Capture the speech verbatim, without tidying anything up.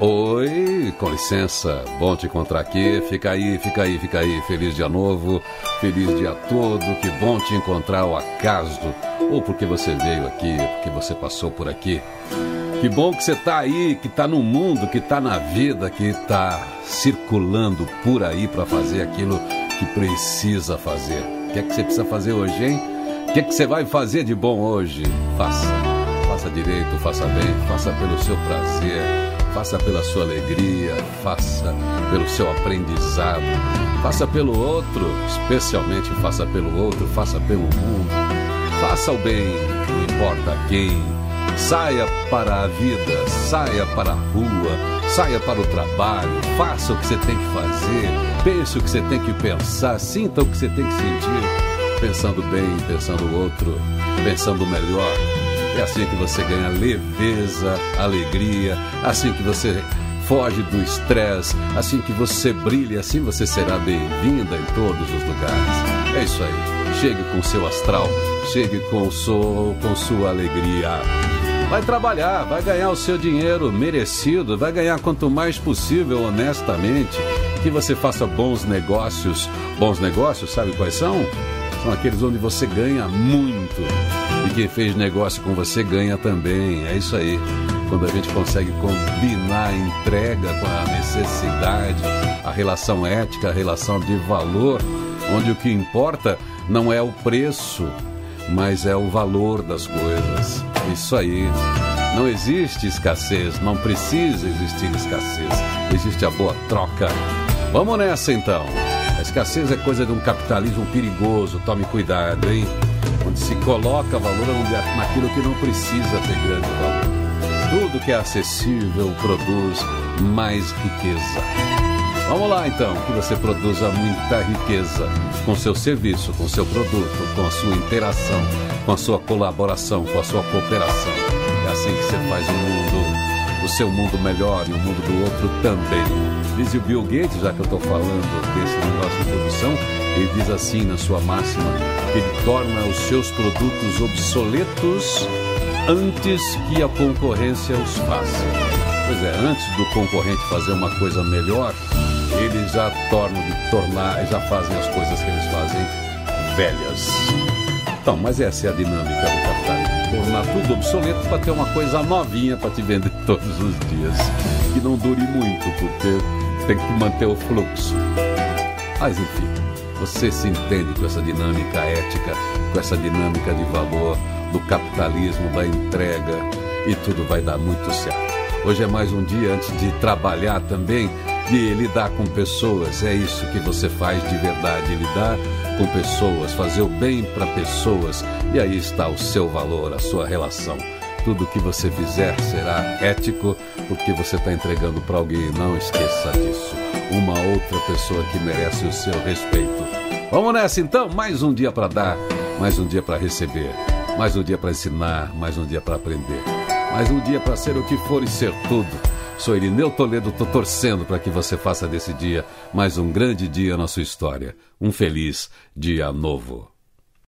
Oi, com licença, bom te encontrar aqui. Fica aí, fica aí, fica aí. Feliz dia novo, feliz dia todo. Que bom te encontrar ao acaso, ou porque você veio aqui, porque você passou por aqui. Que bom que você tá aí, que tá no mundo, que tá na vida, que tá circulando por aí para fazer aquilo que precisa fazer. O que é que você precisa fazer hoje, hein? O que é que você vai fazer de bom hoje? Faça, faça direito, faça bem, faça pelo seu prazer, faça pela sua alegria, faça pelo seu aprendizado, faça pelo outro, especialmente faça pelo outro, faça pelo mundo, faça o bem, não importa quem. Saia para a vida, saia para a rua, saia para o trabalho, faça o que você tem que fazer, pense o que você tem que pensar, sinta o que você tem que sentir, pensando bem, pensando o outro, pensando melhor. É assim que você ganha leveza, alegria, assim que você foge do estresse, assim que você brilha, assim você será bem-vinda em todos os lugares. É isso aí, chegue com seu astral, chegue com, so, com sua alegria. Vai trabalhar, vai ganhar o seu dinheiro merecido, vai ganhar quanto mais possível, honestamente, que você faça bons negócios. Bons negócios, sabe quais são? São aqueles onde você ganha muito. E quem fez negócio com você ganha também. É isso aí. Quando a gente consegue combinar a entrega com a necessidade, a relação ética, a relação de valor, onde o que importa não é o preço, mas é o valor das coisas. Isso aí. Não existe escassez, não precisa existir escassez. Existe a boa troca. Vamos nessa então. A escassez é coisa de um capitalismo perigoso, tome cuidado, hein? Onde se coloca valor naquilo que não precisa ter grande valor. Tudo que é acessível produz mais riqueza. Vamos lá então, que você produza muita riqueza com seu serviço, com seu produto, com a sua interação, com a sua colaboração, com a sua cooperação. É assim que você faz o mundo, o seu mundo melhor e o mundo do outro também. Diz o Bill Gates, já que eu estou falando desse negócio de produção, ele diz assim na sua máxima, que ele torna os seus produtos obsoletos antes que a concorrência os faça. Pois é, antes do concorrente fazer uma coisa melhor, eles já tornam de tornar, já fazem as coisas que eles fazem velhas. Então, mas essa é a dinâmica do capitalismo. Tornar tudo obsoleto para ter uma coisa novinha para te vender todos os dias. Que não dure muito, porque tem que manter o fluxo. Mas enfim, você se entende com essa dinâmica ética, com essa dinâmica de valor, do capitalismo, da entrega, e tudo vai dar muito certo. Hoje é mais um dia antes de trabalhar também, de lidar com pessoas. É isso que você faz de verdade, lidar com pessoas, fazer o bem para pessoas. E aí está o seu valor, a sua relação. Tudo que você fizer será ético, porque você está entregando para alguém. Não esqueça disso. Uma outra pessoa que merece o seu respeito. Vamos nessa então? Mais um dia para dar, mais um dia para receber, mais um dia para ensinar, mais um dia para aprender. Mais um dia para ser o que for e ser tudo. Sou Irineu Toledo, estou torcendo para que você faça desse dia mais um grande dia na sua história. Um feliz dia novo.